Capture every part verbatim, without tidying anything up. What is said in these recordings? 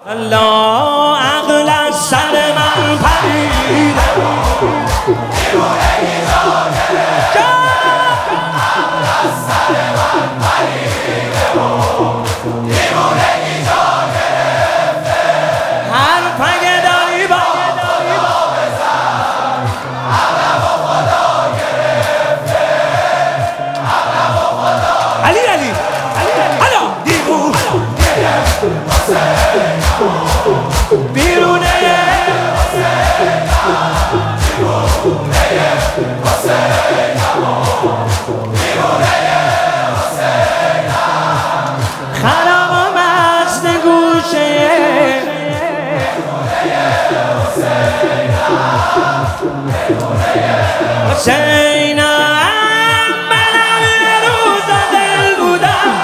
الله عقل از سر من پرید هر پگه داری با علی علی حالا دیگو بیرونه خراب مست گوشه حسینم من روز دل بودم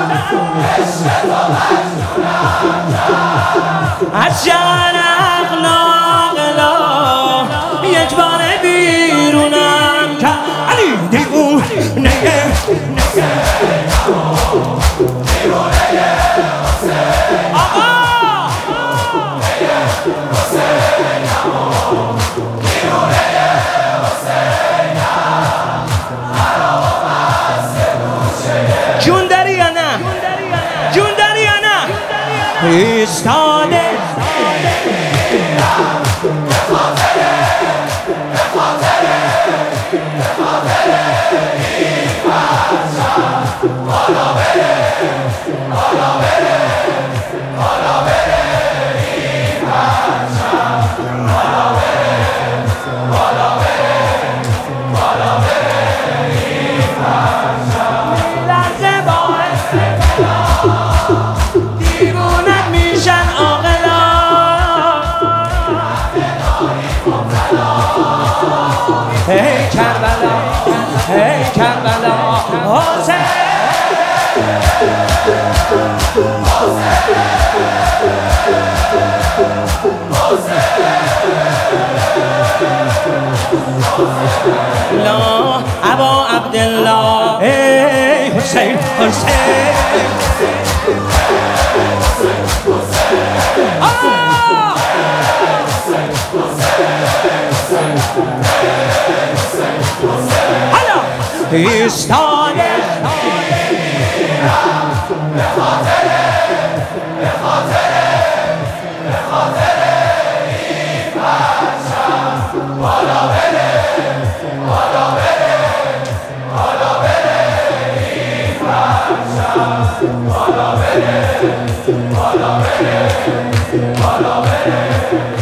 از جان اخلاق لا یک بار بیرونم که علی دیگو نگه آقا جون داری یا نه؟ جون داری یا نه؟ ایستاده دیوونت میشن عاقلا هی کربلا هی کربلا حسین لا ابا عبدالله ای حسین حسین حالا ایستاده به خاطر به خاطر به خاطر این پرچم بالا بره بالا بره بالا بره این پرچم بالا بره بالا بره بالا بره